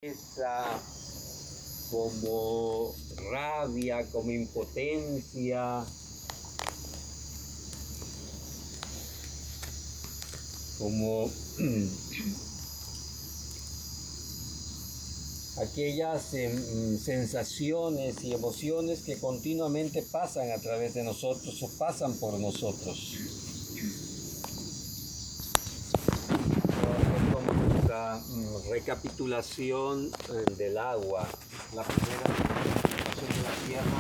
como rabia, como impotencia, como aquellas sensaciones y emociones que continuamente pasan a través de nosotros o pasan por nosotros. La recapitulación del agua. La primera recapitulación de la tierra,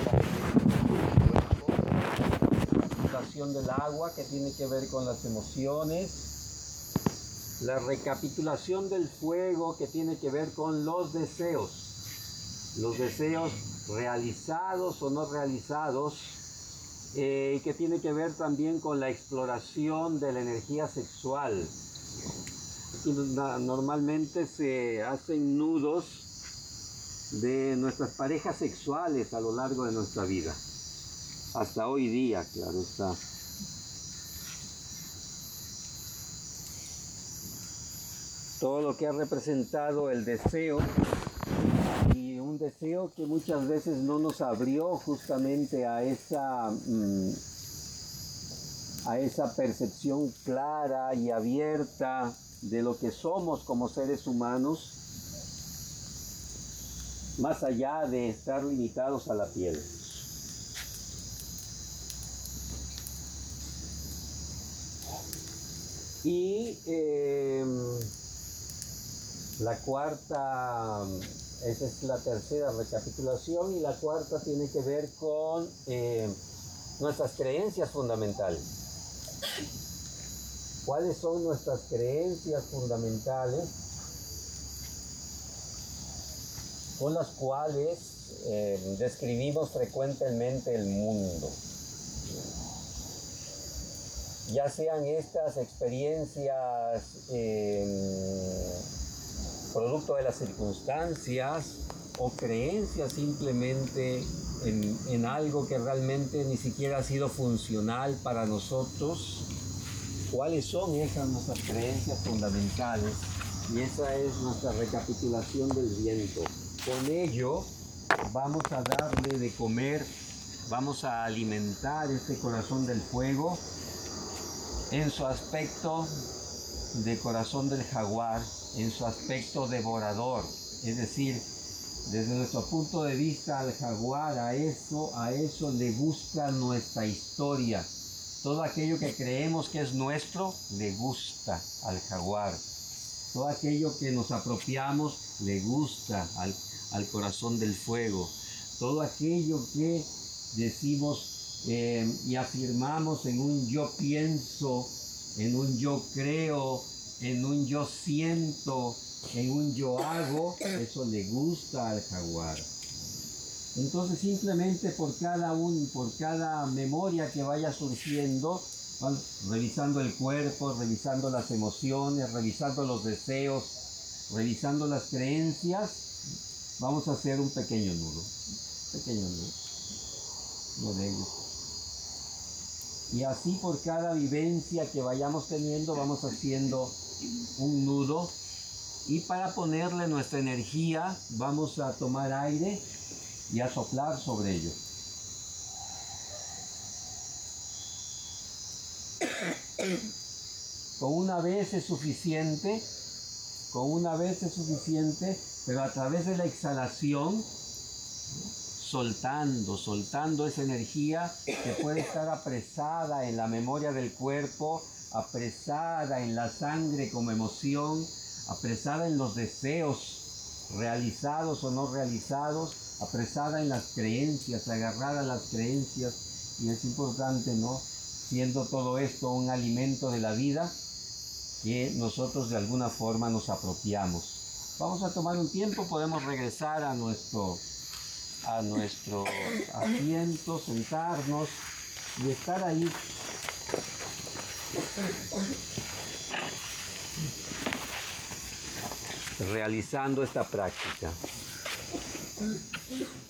la recapitulación del agua que tiene que ver con las emociones. La recapitulación del fuego que tiene que ver con los deseos realizados o no realizados, que tiene que ver también con la exploración de la energía sexual. Y normalmente se hacen nudos de nuestras parejas sexuales a lo largo de nuestra vida, hasta hoy día, claro está. Todo lo que ha representado el deseo, y un deseo que muchas veces no nos abrió justamente a esa percepción clara y abierta de lo que somos como seres humanos, más allá de estar limitados a la piel. Y la cuarta, esa es la tercera recapitulación, y la cuarta tiene que ver con nuestras creencias fundamentales. ¿Cuáles son nuestras creencias fundamentales con las cuales describimos frecuentemente el mundo? Ya sean estas experiencias producto de las circunstancias o creencias simplemente en algo que realmente ni siquiera ha sido funcional para nosotros. ¿Cuáles son esas nuestras creencias fundamentales? Y esa es nuestra recapitulación del viento. Con ello vamos a darle de comer, vamos a alimentar este corazón del fuego en su aspecto de corazón del jaguar, en su aspecto devorador. Es decir, desde nuestro punto de vista al jaguar, a eso le gusta nuestra historia. Todo aquello que creemos que es nuestro, le gusta al jaguar. Todo aquello que nos apropiamos, le gusta al corazón del fuego. Todo aquello que decimos y afirmamos en un yo pienso, en un yo creo, en un yo siento, en un yo hago, eso le gusta al jaguar. Entonces simplemente por cada memoria que vaya surgiendo, revisando el cuerpo, revisando las emociones, revisando los deseos, revisando las creencias, vamos a hacer un pequeño nudo de ellos. Y así por cada vivencia que vayamos teniendo, vamos haciendo un nudo. Y para ponerle nuestra energía, vamos a tomar aire y a soplar sobre ello. Con una vez es suficiente, pero a través de la exhalación, soltando esa energía que puede estar apresada en la memoria del cuerpo, apresada en la sangre como emoción, apresada en los deseos realizados o no realizados, apresada en las creencias, agarrada a las creencias. Y es importante, ¿no? Siendo todo esto un alimento de la vida, que nosotros de alguna forma nos apropiamos. Vamos a tomar un tiempo, podemos regresar a nuestro asiento, sentarnos y estar ahí realizando esta práctica.